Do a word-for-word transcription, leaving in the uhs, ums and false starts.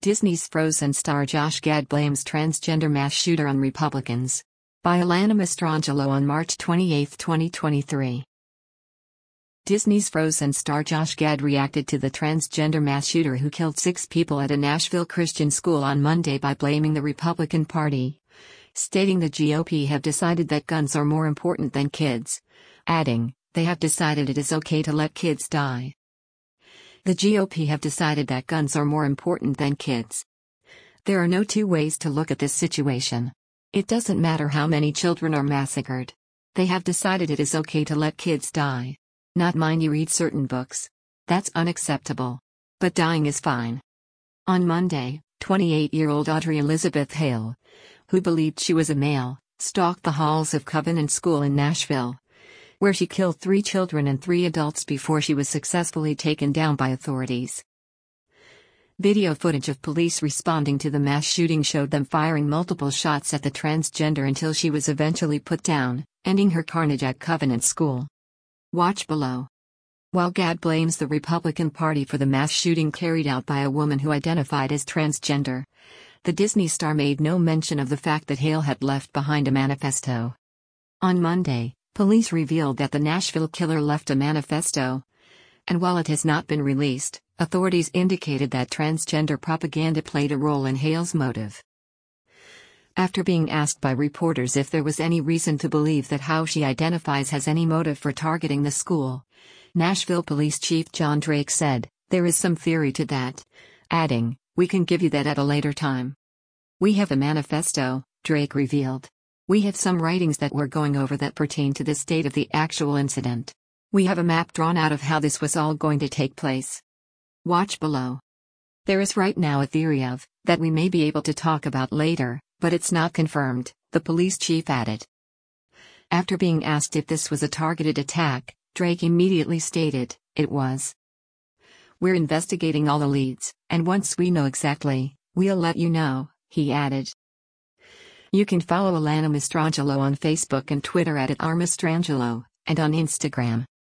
Disney's Frozen star Josh Gad blames transgender mass shooter on Republicans. By Alana Mastrangelo on March twenty-eighth, twenty twenty-three. Disney's Frozen star Josh Gad reacted to the transgender mass shooter who killed six people at a Nashville Christian school on Monday by blaming the Republican Party, stating the G O P have decided that guns are more important than kids, adding, they have decided it is okay to let kids die. The G O P have decided that guns are more important than kids. There are no two ways to look at this situation. It doesn't matter how many children are massacred. They have decided it is okay to let kids die. Not mind you read certain books. That's unacceptable. But dying is fine. On Monday, twenty-eight-year-old Audrey Elizabeth Hale, who believed she was a male, stalked the halls of Covenant School in Nashville, where she killed three children and three adults before she was successfully taken down by authorities. Video footage of police responding to the mass shooting showed them firing multiple shots at the transgender until she was eventually put down, ending her carnage at Covenant School. Watch below. While Gad blames the Republican Party for the mass shooting carried out by a woman who identified as transgender, the Disney star made no mention of the fact that Hale had left behind a manifesto. On Monday, police revealed that the Nashville killer left a manifesto, and while it has not been released, authorities indicated that transgender propaganda played a role in Hale's motive. After being asked by reporters if there was any reason to believe that how she identifies has any motive for targeting the school, Nashville Police Chief John Drake said, "There is some theory to that," adding, "We can give you that at a later time." "We have a manifesto," Drake revealed. "We have some writings that we're going over that pertain to the state of the actual incident. We have a map drawn out of how this was all going to take place." Watch below. There is right now a theory of, that we may be able to talk about later, but it's not confirmed, the police chief added. After being asked if this was a targeted attack, Drake immediately stated, "It was. We're investigating all the leads, and once we know exactly, we'll let you know," he added. You can follow Alana Mastrangelo on Facebook and Twitter at, at r mastrangelo, and on Instagram.